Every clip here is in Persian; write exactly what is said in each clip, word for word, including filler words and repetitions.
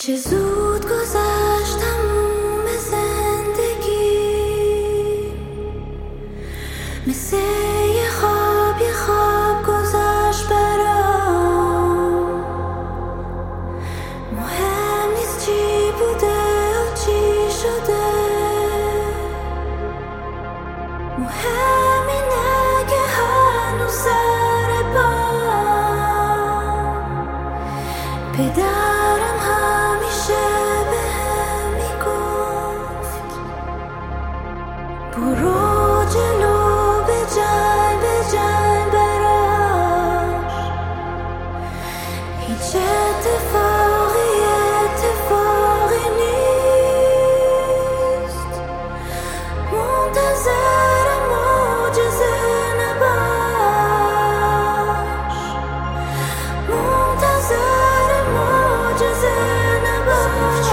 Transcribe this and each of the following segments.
چه زود گذشت تموم زندگی، مثل یه خواب یه خواب گذشت برام. مهم نیست چی بوده و چی شده، مهم اینه که هنوز سر پام. پدرم همیشه بهم میگفت برو جلو، بجنگ بجنگ براش. هیچ اتفاقی اتفاقی نیست، منتظر معجزه نباش، منتظر معجزه نباش.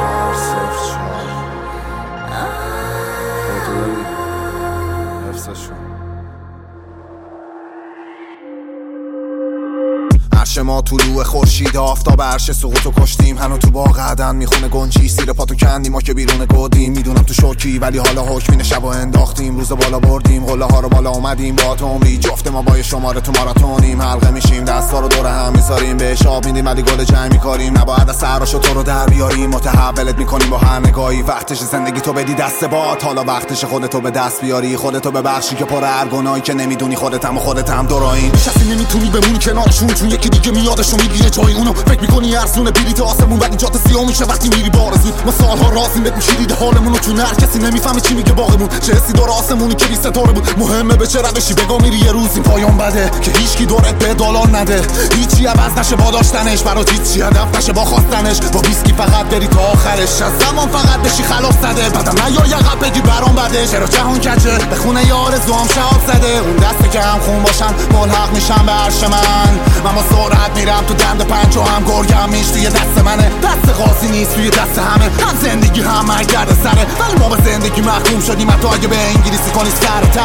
عرش ما طلوع خورشید، آفتاب عرش سقوطو کشتیم. هنو تو باغ عدن میخونه گنجی، سیر پاتو کندیم ما که بیرون گودیم. میدونم تو شوکی ولی حالا حکمین شب و انداختیم. روز بالا بردیم، قله ها رو بالا اومدیم. با اتمری جفت ما با شماره تو ماراتونیم. حلقه میشیم، دستا رو دور هم میذاریم، بهش آب میدیم ولی گل جنگ میکاریم. نباید از سراشو تو رو در بیاریم، متحولت میکنیم با هر نگاهی. وقتش زندگی تو بدی دست باد، حالا وقتش خودتو به دست بیاری. خودتو ببخشی که پر هر گناهی که نمیدونی خودتم و خودتم دوراین. نشستی نمیتونی بمونی کنارشون، چون یکی دیگه میادشون میگیره جای اونو. فکر میکنی ارزونه بلیط آسمون ولی جات سیاه میشه وقتی میری بارزون. ما سالها رازیم بهت میشیدید حالمونو، چون هر کسی نمیفهمه چی میگه باغمون. چه حسی داره آسمونی که بی ستاره بود، مهمه به چه روشی بگا میری. یه روز این پایان بده که هیچکی دورت به دالان نده. هیچی عوض نشه با داشتنش، برات هیچی هدف نشه با خواستنش. با ویسکی فقط بری تا آخرش، از زمان فقط بشی خلاص زده. بعدم نیا عقب بگی برام بده، چرا جهان کجه به خونه یار زوام شهاب زده. اون دسته که هم خون باشن ملحق میشن به عرش من. من با سرعت میرم تو دند پنج و هم گرگم میش توی دست منه. دست قاضی نیست توی دست همه، هم زندگی هم مرگرد سره. ولی ما به زندگی محکوم شدیم، حتی اگه به انگلیسی کنی سرتش.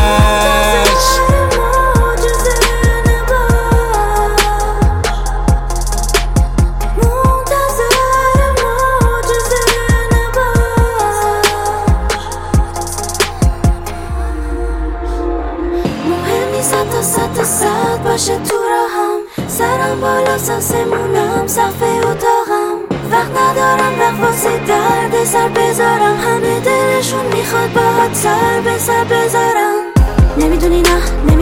صد تا صد تا صد باشه تو راهم، سرم بالا سمونم سقف اتاقم. وقت ندارم وقت واسه درد سر بذارم، همه دلشون میخواد باهات سر به سر بذارم. نمیدونی نه